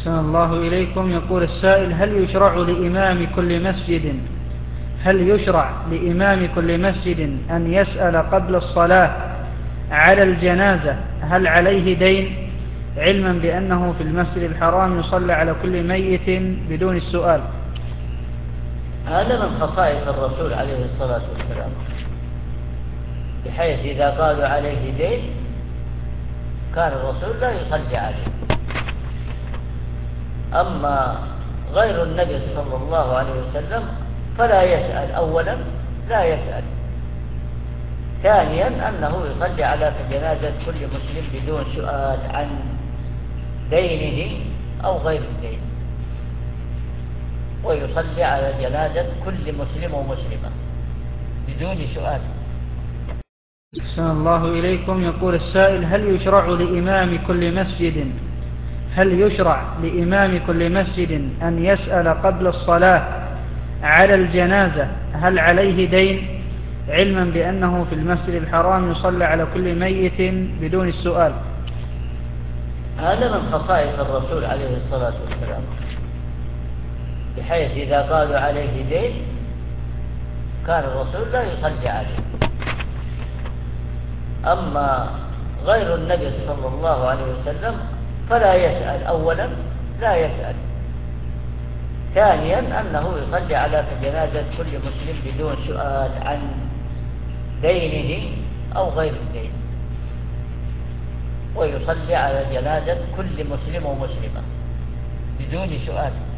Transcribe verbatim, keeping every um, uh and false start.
أحسن الله إليكم. يقول السائل: هل يشرع لإمام كل مسجد هل يشرع لإمام كل مسجد أن يسأل قبل الصلاة على الجنازة هل عليه دين، علما بأنه في المسجد الحرام يصلى على كل ميت بدون السؤال؟ هذا من خصائص الرسول عليه الصلاة والسلام، بحيث إذا قالوا عليه دين كان الرسول لا يصلي عليه. أما غير النبي صلى الله عليه وسلم فلا يسأل. أولا لا يسأل، ثانيا أنه يصلي على جنازة كل مسلم بدون سؤال عن دينه أو غير الدين، ويصلي على جنازة كل مسلم ومسلمة بدون سؤال. أحسن الله إليكم. يقول السائل: هل يشرع لإمام كل مسجد هل يشرع لإمام كل مسجد أن يسأل قبل الصلاة على الجنازة هل عليه دين، علما بأنه في المسجد الحرام يصلى على كل ميت بدون السؤال؟ هذا من خصائص الرسول عليه الصلاة والسلام، بحيث إذا قالوا عليه دين كان الرسول لا يصلي عليه. أما غير النبي صلى الله عليه وسلم فلا يسأل. أولا لا يسأل، ثانيا أنه يصلي على جنازة كل مسلم بدون سؤال عن دينه أو غير الدين، ويصلي على جنازة كل مسلم ومسلمة بدون سؤال.